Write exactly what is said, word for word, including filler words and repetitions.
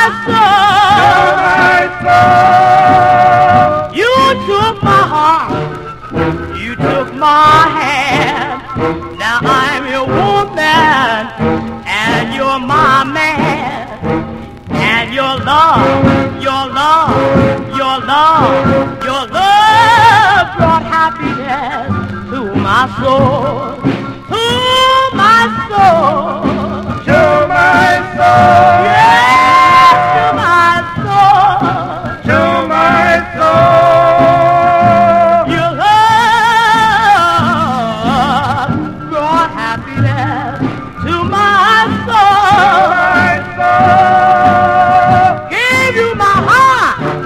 soul. my soul. You took my heart. You took my hand. Now I'm your woman, and you're my man. And your love, your love, your love, your love brought happiness to my soul.